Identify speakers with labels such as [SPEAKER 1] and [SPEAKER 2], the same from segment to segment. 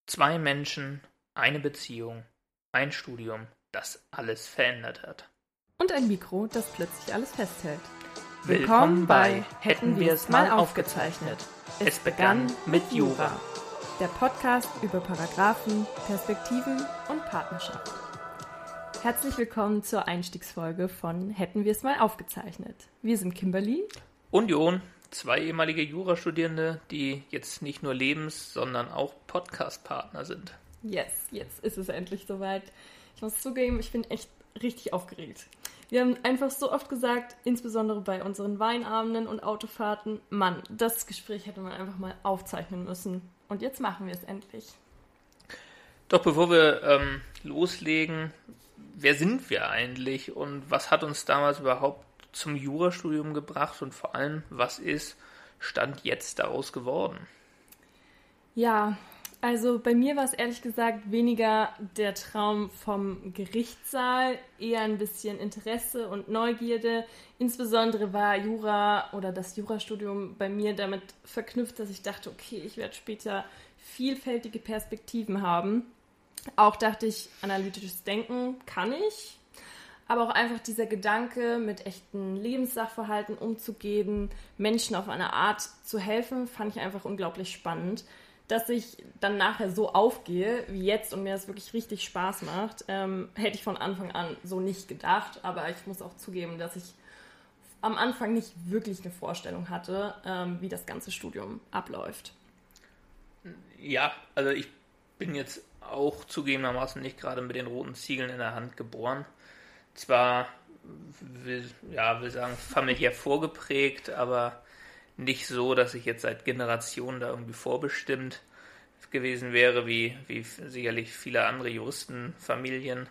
[SPEAKER 1] Zwei Menschen, eine Beziehung, ein Studium, das alles verändert hat.
[SPEAKER 2] Und ein Mikro, das plötzlich alles festhält.
[SPEAKER 1] Willkommen bei Hätten wir es mal aufgezeichnet. Es begann mit Jura.
[SPEAKER 2] Der Podcast über Paragraphen, Perspektiven und Partnerschaft. Herzlich willkommen zur Einstiegsfolge von Hätten wir es mal aufgezeichnet. Wir sind Kimberly
[SPEAKER 1] Und Jon, zwei ehemalige Jurastudierende, die jetzt nicht nur Lebens-, sondern auch Podcast-Partner sind.
[SPEAKER 2] Yes, jetzt ist es endlich soweit. Ich muss zugeben, ich bin echt richtig aufgeregt. Wir haben einfach so oft gesagt, insbesondere bei unseren Weinabenden und Autofahrten, Mann, das Gespräch hätte man einfach mal aufzeichnen müssen. Und jetzt machen wir es endlich.
[SPEAKER 1] Doch bevor wir loslegen, wer sind wir eigentlich und was hat uns damals überhaupt zum Jurastudium gebracht und vor allem, was ist Stand jetzt daraus geworden?
[SPEAKER 2] Ja, also bei mir war es ehrlich gesagt weniger der Traum vom Gerichtssaal, eher ein bisschen Interesse und Neugierde. Insbesondere war Jura oder das Jurastudium bei mir damit verknüpft, dass ich dachte, okay, ich werde später vielfältige Perspektiven haben. Auch dachte ich, analytisches Denken kann ich. Aber auch einfach dieser Gedanke, mit echten Lebenssachverhalten umzugehen, Menschen auf eine Art zu helfen, fand ich einfach unglaublich spannend. Dass ich dann nachher so aufgehe wie jetzt und mir das wirklich richtig Spaß macht, hätte ich von Anfang an so nicht gedacht. Aber ich muss auch zugeben, dass ich am Anfang nicht wirklich eine Vorstellung hatte, wie das ganze Studium abläuft.
[SPEAKER 1] Ja, also ich bin jetzt auch zugegebenermaßen nicht gerade mit den roten Ziegeln in der Hand geboren. Zwar, will sagen, familiär vorgeprägt, aber nicht so, dass ich jetzt seit Generationen da irgendwie vorbestimmt gewesen wäre, wie sicherlich viele andere Juristenfamilien.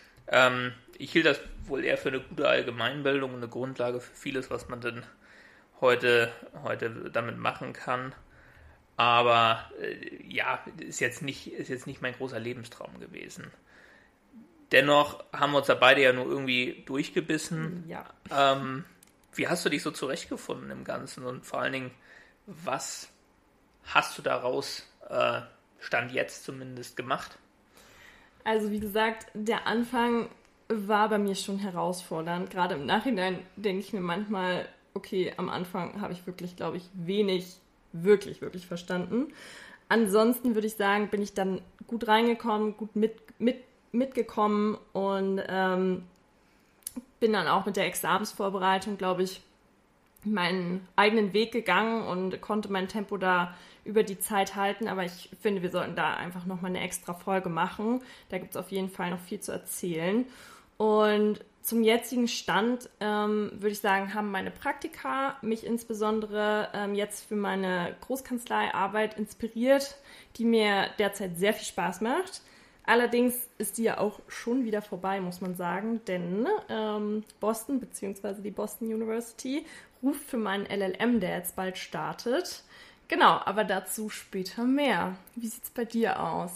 [SPEAKER 1] Ich hielt das wohl eher für eine gute Allgemeinbildung und eine Grundlage für vieles, was man denn heute damit machen kann. Aber ist jetzt nicht mein großer Lebenstraum gewesen. Dennoch haben wir uns da beide ja nur irgendwie durchgebissen.
[SPEAKER 2] Ja.
[SPEAKER 1] Wie hast du dich so zurechtgefunden im Ganzen und vor allen Dingen, was hast du daraus, Stand jetzt zumindest, gemacht?
[SPEAKER 2] Also wie gesagt, der Anfang war bei mir schon herausfordernd. Gerade im Nachhinein denke ich mir manchmal, okay, am Anfang habe ich wirklich, glaube ich, wenig wirklich verstanden. Ansonsten würde ich sagen, bin ich dann gut reingekommen, gut mitgekommen und bin dann auch mit der Examensvorbereitung, glaube ich, meinen eigenen Weg gegangen und konnte mein Tempo da über die Zeit halten. Aber ich finde, wir sollten da einfach nochmal eine extra Folge machen. Da gibt es auf jeden Fall noch viel zu erzählen. Und zum jetzigen Stand würde ich sagen, haben meine Praktika mich insbesondere jetzt für meine Großkanzleiarbeit inspiriert, die mir derzeit sehr viel Spaß macht. Allerdings ist die ja auch schon wieder vorbei, muss man sagen, denn Boston bzw. die Boston University ruft für meinen LLM, der jetzt bald startet. Genau, aber dazu später mehr. Wie sieht's bei dir aus?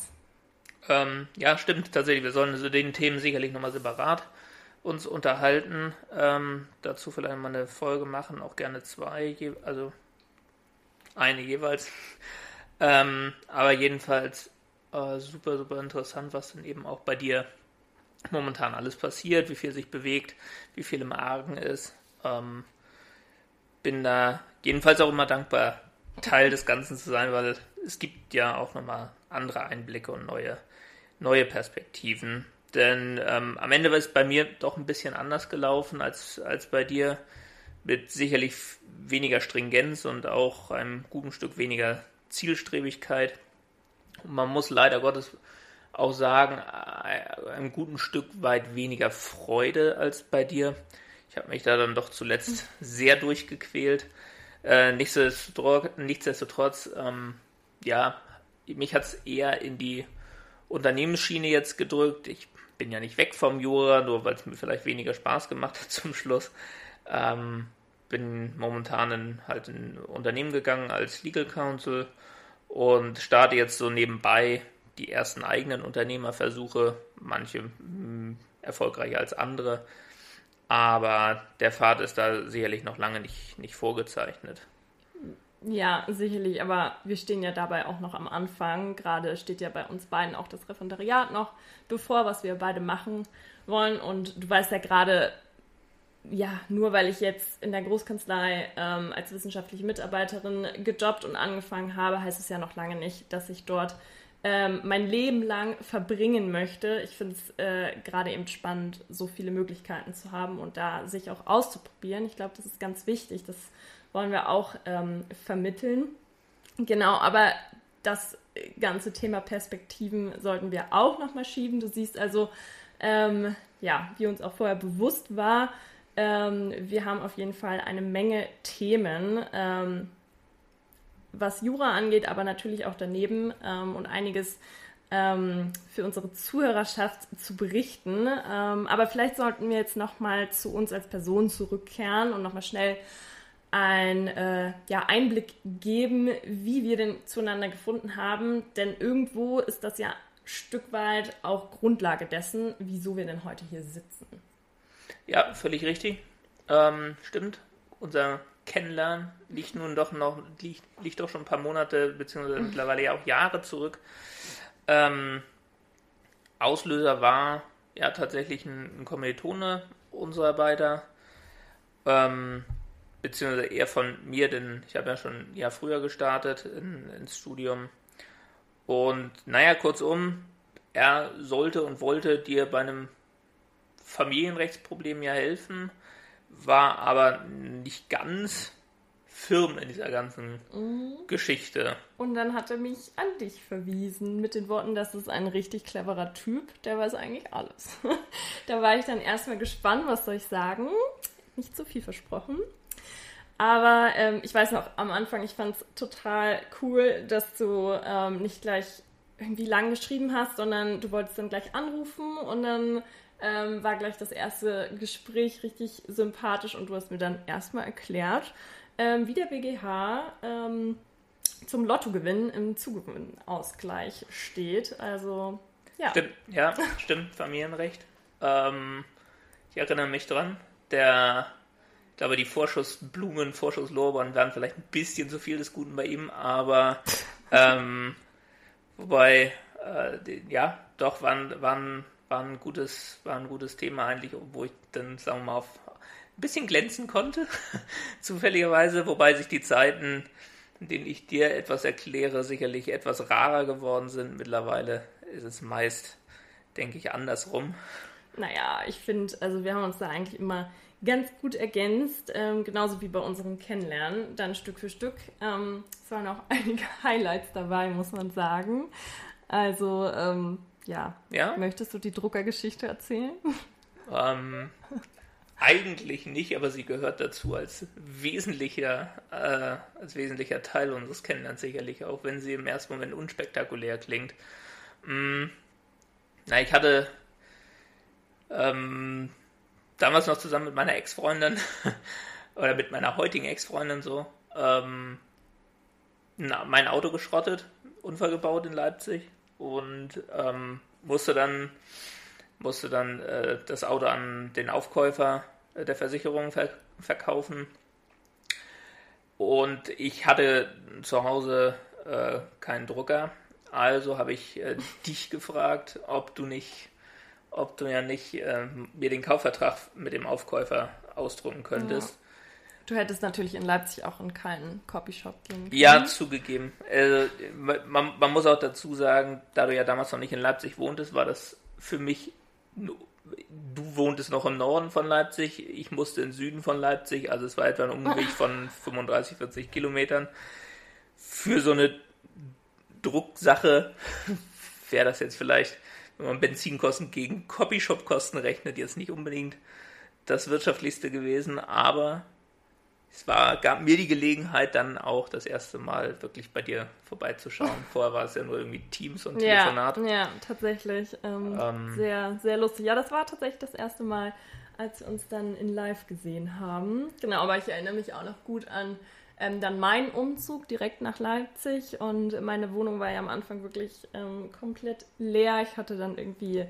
[SPEAKER 1] Ja, stimmt tatsächlich. Wir sollen zu den Themen sicherlich nochmal separat uns unterhalten. Dazu vielleicht mal eine Folge machen, auch gerne zwei, also eine jeweils. Aber jedenfalls super interessant, was dann eben auch bei dir momentan alles passiert, wie viel sich bewegt, wie viel im Argen ist. Bin da jedenfalls auch immer dankbar, Teil des Ganzen zu sein, weil es gibt ja auch nochmal andere Einblicke und neue Perspektiven. Denn am Ende war es bei mir doch ein bisschen anders gelaufen als bei dir, mit sicherlich weniger Stringenz und auch einem guten Stück weniger Zielstrebigkeit. Und man muss leider Gottes auch sagen, ein guten Stück weit weniger Freude als bei dir. Ich habe mich da dann doch zuletzt sehr durchgequält. Nichtsdestotrotz, mich hat es eher in die Unternehmensschiene jetzt gedrückt. Ich bin ja nicht weg vom Jura, nur weil es mir vielleicht weniger Spaß gemacht hat zum Schluss. Bin momentan in ein Unternehmen gegangen als Legal Counsel und starte jetzt so nebenbei die ersten eigenen Unternehmerversuche, manche erfolgreicher als andere. Aber der Pfad ist da sicherlich noch lange nicht vorgezeichnet.
[SPEAKER 2] Ja, sicherlich, aber wir stehen ja dabei auch noch am Anfang. Gerade steht ja bei uns beiden auch das Referendariat noch bevor, was wir beide machen wollen. Und du weißt ja gerade, ja, nur weil ich jetzt in der Großkanzlei als wissenschaftliche Mitarbeiterin gejobbt und angefangen habe, heißt es ja noch lange nicht, dass ich dort mein Leben lang verbringen möchte. Ich finde es gerade eben spannend, so viele Möglichkeiten zu haben und da sich auch auszuprobieren. Ich glaube, das ist ganz wichtig. Das wollen wir auch vermitteln. Genau, aber das ganze Thema Perspektiven sollten wir auch nochmal schieben. Du siehst also, wie uns auch vorher bewusst war, wir haben auf jeden Fall eine Menge Themen, was Jura angeht, aber natürlich auch daneben und einiges für unsere Zuhörerschaft zu berichten. Aber vielleicht sollten wir jetzt nochmal zu uns als Person zurückkehren und nochmal schnell einen Einblick geben, wie wir denn zueinander gefunden haben. Denn irgendwo ist das ja ein Stück weit auch Grundlage dessen, wieso wir denn heute hier sitzen.
[SPEAKER 1] Ja, völlig richtig. Stimmt. Unser Kennenlernen liegt doch schon ein paar Monate, beziehungsweise mittlerweile ja auch Jahre zurück. Auslöser war ja tatsächlich ein Kommilitone unserer beider, beziehungsweise eher von mir, denn ich habe ja schon ein Jahr früher gestartet ins Studium. Und naja, kurzum, er sollte und wollte dir bei einem Familienrechtsproblem ja helfen, war aber nicht ganz firm in dieser ganzen Geschichte.
[SPEAKER 2] Und dann hat er mich an dich verwiesen mit den Worten, das ist ein richtig cleverer Typ, der weiß eigentlich alles. Da war ich dann erstmal gespannt, was soll ich sagen? Nicht zu viel versprochen. Aber ich weiß noch, am Anfang, ich fand es total cool, dass du nicht gleich irgendwie lang geschrieben hast, sondern du wolltest dann gleich anrufen und dann war gleich das erste Gespräch richtig sympathisch und du hast mir dann erstmal erklärt, wie der BGH zum Lottogewinn im Zugewinnausgleich steht. Also, ja.
[SPEAKER 1] Stimmt, Familienrecht. Ich erinnere mich dran. Ich glaube, die Vorschusslorbeeren waren vielleicht ein bisschen zu viel des Guten bei ihm, aber wobei, doch, war ein gutes Thema eigentlich, wo ich dann, sagen wir mal, auf ein bisschen glänzen konnte, zufälligerweise, wobei sich die Zeiten, in denen ich dir etwas erkläre, sicherlich etwas rarer geworden sind. Mittlerweile ist es meist, denke ich, andersrum.
[SPEAKER 2] Naja, ich finde, also wir haben uns da eigentlich immer ganz gut ergänzt, genauso wie bei unserem Kennenlernen, dann Stück für Stück. Es waren auch einige Highlights dabei, muss man sagen. Also, ja. Möchtest du die Druckergeschichte erzählen?
[SPEAKER 1] Eigentlich nicht, aber sie gehört dazu als wesentlicher Teil unseres Kennenlernens sicherlich, auch wenn sie im ersten Moment unspektakulär klingt. Ich hatte damals noch zusammen mit meiner Ex-Freundin oder mit meiner heutigen Ex-Freundin mein Auto geschrottet, Unfall gebaut in Leipzig und musste dann das Auto an den Aufkäufer der Versicherung verkaufen. Und ich hatte zu Hause keinen Drucker, also habe ich dich gefragt, ob du ja nicht mir den Kaufvertrag mit dem Aufkäufer ausdrucken könntest. Ja.
[SPEAKER 2] Du hättest natürlich in Leipzig auch in keinen Copyshop gehen können.
[SPEAKER 1] Ja, zugegeben. Man muss auch dazu sagen, da du ja damals noch nicht in Leipzig wohntest, war das für mich, du wohntest noch im Norden von Leipzig, ich musste im Süden von Leipzig, also es war etwa ein Umweg von 35, 40 Kilometern. Für so eine Drucksache wäre das jetzt vielleicht, wenn man Benzinkosten gegen Copyshop-Kosten rechnet, jetzt nicht unbedingt das wirtschaftlichste gewesen, aber gab mir die Gelegenheit, dann auch das erste Mal wirklich bei dir vorbeizuschauen. Vorher war es ja nur irgendwie Teams und Telefonat.
[SPEAKER 2] Ja, tatsächlich. Sehr, sehr lustig. Ja, das war tatsächlich das erste Mal, als wir uns dann in Live gesehen haben. Genau, aber ich erinnere mich auch noch gut an dann meinen Umzug direkt nach Leipzig und meine Wohnung war ja am Anfang wirklich komplett leer. Ich hatte dann irgendwie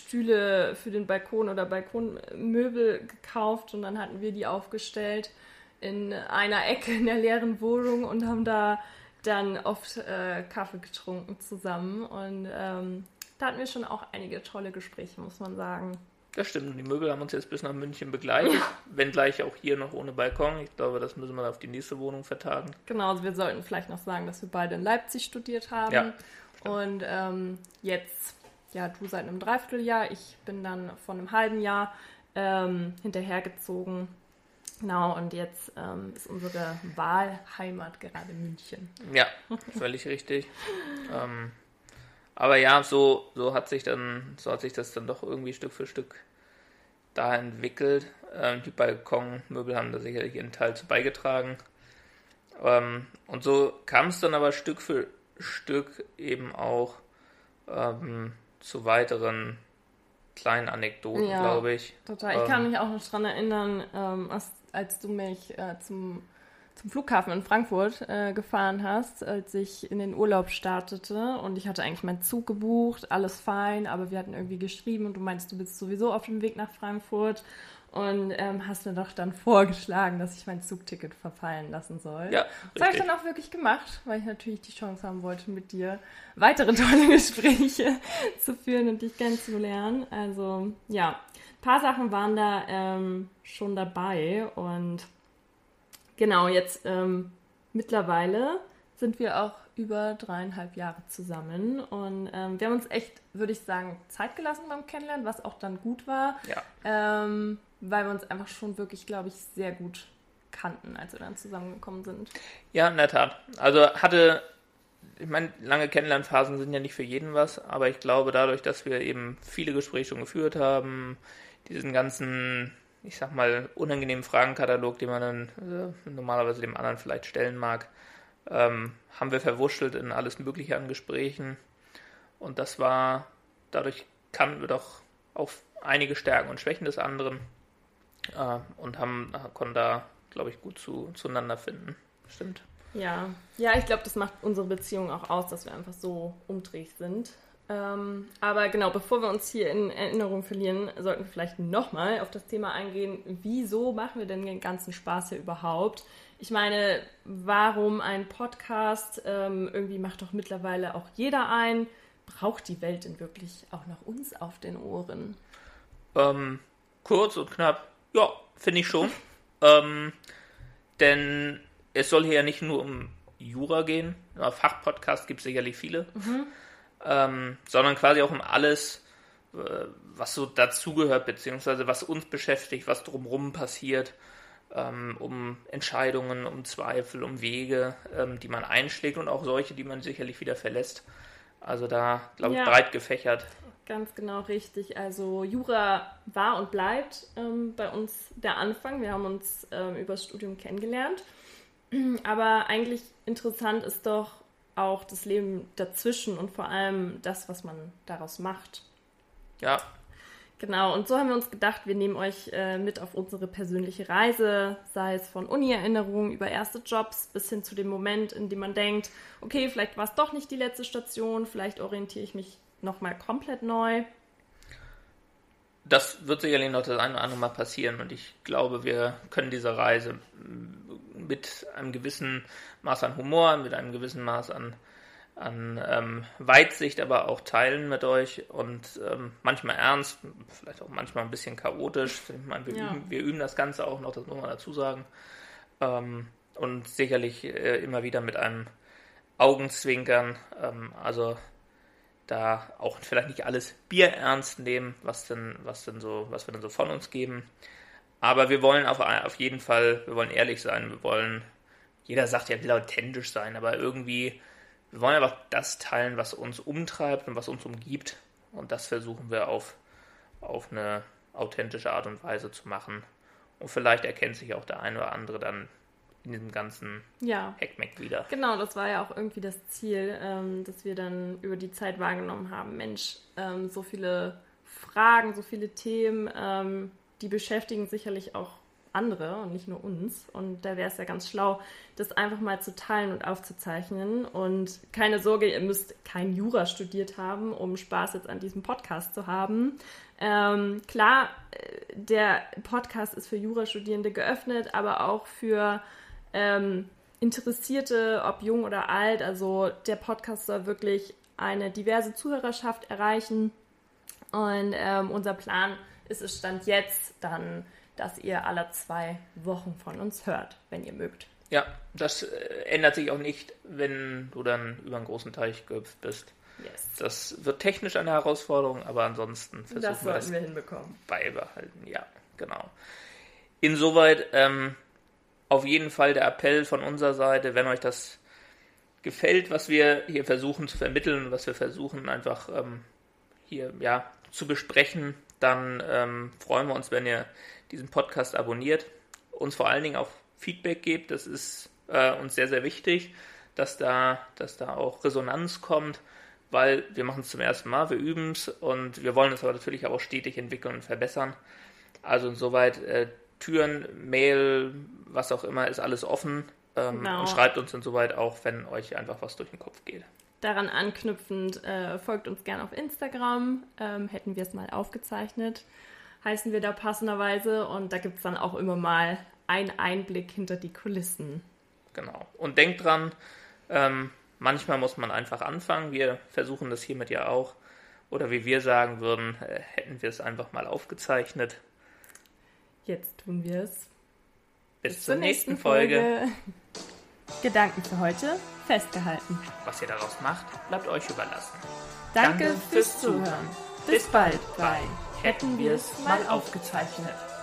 [SPEAKER 2] Stühle für den Balkon oder Balkonmöbel gekauft und dann hatten wir die aufgestellt. in einer Ecke in der leeren Wohnung und haben da dann oft Kaffee getrunken zusammen. Und da hatten wir schon auch einige tolle Gespräche, muss man sagen.
[SPEAKER 1] Das stimmt, die Möbel haben uns jetzt bis nach München begleitet, wenngleich auch hier noch ohne Balkon. Ich glaube, das müssen wir auf die nächste Wohnung vertagen.
[SPEAKER 2] Genau, also wir sollten vielleicht noch sagen, dass wir beide in Leipzig studiert haben.
[SPEAKER 1] Ja.
[SPEAKER 2] Und jetzt, ja, du seit einem Dreivierteljahr, ich bin dann von einem halben Jahr hinterhergezogen. Genau, und jetzt ist unsere Wahlheimat gerade München.
[SPEAKER 1] Ja, völlig richtig. Aber ja, so hat sich das dann doch irgendwie Stück für Stück da entwickelt. Die Balkonmöbel haben da sicherlich ihren Teil zu beigetragen. Und so kam es dann aber Stück für Stück eben auch zu weiteren kleinen Anekdoten, glaube ich.
[SPEAKER 2] Total. Ich kann mich auch noch daran erinnern, als du mich zum Flughafen in Frankfurt gefahren hast, als ich in den Urlaub startete und ich hatte eigentlich meinen Zug gebucht, alles fein, aber wir hatten irgendwie geschrieben und du meinst, du bist sowieso auf dem Weg nach Frankfurt und hast mir doch dann vorgeschlagen, dass ich mein Zugticket verfallen lassen soll.
[SPEAKER 1] Ja,
[SPEAKER 2] das habe ich dann auch wirklich gemacht, weil ich natürlich die Chance haben wollte, mit dir weitere tolle Gespräche zu führen und dich kennenzulernen. Also ja, ein paar Sachen waren da schon dabei und genau, jetzt mittlerweile sind wir auch über 3,5 Jahre zusammen und wir haben uns echt, würde ich sagen, Zeit gelassen beim Kennenlernen, was auch dann gut war, weil wir uns einfach schon wirklich, glaube ich, sehr gut kannten, als wir dann zusammengekommen sind.
[SPEAKER 1] Ja, in der Tat. Also ich meine, lange Kennenlernphasen sind ja nicht für jeden was, aber ich glaube, dadurch, dass wir eben viele Gespräche schon geführt haben, diesen ganzen, ich sag mal, unangenehmen Fragenkatalog, den man dann normalerweise dem anderen vielleicht stellen mag, haben wir verwurschtelt in alles Mögliche an Gesprächen. Und dadurch kannten wir doch auch einige Stärken und Schwächen des anderen und konnten da, glaube ich, gut zueinander finden. Stimmt.
[SPEAKER 2] Ja, ich glaube, das macht unsere Beziehung auch aus, dass wir einfach so umtriebig sind. Aber genau, bevor wir uns hier in Erinnerung verlieren, sollten wir vielleicht nochmal auf das Thema eingehen, wieso machen wir denn den ganzen Spaß hier überhaupt? Ich meine, warum ein Podcast? Irgendwie macht doch mittlerweile auch jeder einen. Braucht die Welt denn wirklich auch noch uns auf den Ohren?
[SPEAKER 1] Kurz und knapp, ja, finde ich schon. Denn es soll hier ja nicht nur um Jura gehen. Fachpodcast gibt es sicherlich viele. Sondern quasi auch um alles, was so dazugehört, beziehungsweise was uns beschäftigt, was drumherum passiert, um Entscheidungen, um Zweifel, um Wege, die man einschlägt und auch solche, die man sicherlich wieder verlässt. Also da, glaube ich, breit gefächert.
[SPEAKER 2] Ganz genau richtig. Also Jura war und bleibt bei uns der Anfang. Wir haben uns über das Studium kennengelernt. Aber eigentlich interessant ist doch auch das Leben dazwischen und vor allem das, was man daraus macht.
[SPEAKER 1] Ja.
[SPEAKER 2] Genau, und so haben wir uns gedacht, wir nehmen euch mit auf unsere persönliche Reise, sei es von Uni-Erinnerungen über erste Jobs bis hin zu dem Moment, in dem man denkt, okay, vielleicht war es doch nicht die letzte Station, vielleicht orientiere ich mich nochmal komplett neu.
[SPEAKER 1] Das wird sicherlich noch das eine oder andere Mal passieren und ich glaube, wir können diese Reise mit einem gewissen Maß an Humor, mit einem gewissen Maß an Weitsicht, aber auch teilen mit euch und manchmal ernst, vielleicht auch manchmal ein bisschen chaotisch. Ich meine, wir üben das Ganze auch noch, das muss man dazu sagen. Und sicherlich immer wieder mit einem Augenzwinkern, also da auch vielleicht nicht alles bierernst nehmen, was wir dann so von uns geben. Aber wir wollen auf jeden Fall, wir wollen ehrlich sein, jeder sagt ja, will authentisch sein, aber irgendwie, wir wollen einfach das teilen, was uns umtreibt und was uns umgibt. Und das versuchen wir auf eine authentische Art und Weise zu machen. Und vielleicht erkennt sich auch der eine oder andere dann in diesem ganzen Heckmeck wieder.
[SPEAKER 2] Genau, das war ja auch irgendwie das Ziel, dass wir dann über die Zeit wahrgenommen haben, Mensch, so viele Fragen, so viele Themen, die beschäftigen sicherlich auch andere und nicht nur uns. Und da wäre es ja ganz schlau, das einfach mal zu teilen und aufzuzeichnen. Und keine Sorge, ihr müsst kein Jura studiert haben, um Spaß jetzt an diesem Podcast zu haben. Klar, der Podcast ist für Jurastudierende geöffnet, aber auch für Interessierte, ob jung oder alt. Also der Podcast soll wirklich eine diverse Zuhörerschaft erreichen. Und unser Plan ist es Stand jetzt dann, dass ihr alle 2 Wochen von uns hört, wenn ihr mögt.
[SPEAKER 1] Ja, das ändert sich auch nicht, wenn du dann über einen großen Teich gehüpft bist.
[SPEAKER 2] Yes.
[SPEAKER 1] Das wird technisch eine Herausforderung, aber ansonsten versuchen
[SPEAKER 2] wir hinbekommen.
[SPEAKER 1] Beibehalten. Ja, genau. Insoweit auf jeden Fall der Appell von unserer Seite, wenn euch das gefällt, was wir hier versuchen zu vermitteln, was wir versuchen einfach hier zu besprechen, dann freuen wir uns, wenn ihr diesen Podcast abonniert, uns vor allen Dingen auch Feedback gebt. Das ist uns sehr, sehr wichtig, dass da auch Resonanz kommt, weil wir machen es zum ersten Mal, wir üben es und wir wollen es aber natürlich auch stetig entwickeln und verbessern. Also insoweit Türen, Mail, was auch immer, ist alles offen.
[SPEAKER 2] Genau.
[SPEAKER 1] Und schreibt uns insoweit auch, wenn euch einfach was durch den Kopf geht.
[SPEAKER 2] Daran anknüpfend folgt uns gerne auf Instagram. Hätten wir es mal aufgezeichnet, heißen wir da passenderweise. Und da gibt es dann auch immer mal einen Einblick hinter die Kulissen.
[SPEAKER 1] Genau. Und denkt dran, manchmal muss man einfach anfangen. Wir versuchen das hiermit ja auch. Oder wie wir sagen würden, hätten wir es einfach mal aufgezeichnet.
[SPEAKER 2] Jetzt tun wir es.
[SPEAKER 1] Bis zur nächsten Folge.
[SPEAKER 2] Gedanken für heute festgehalten.
[SPEAKER 1] Was ihr daraus macht, bleibt euch überlassen.
[SPEAKER 2] Danke fürs Zuhören. Bis bald bei Hätten wir es mal aufgezeichnet.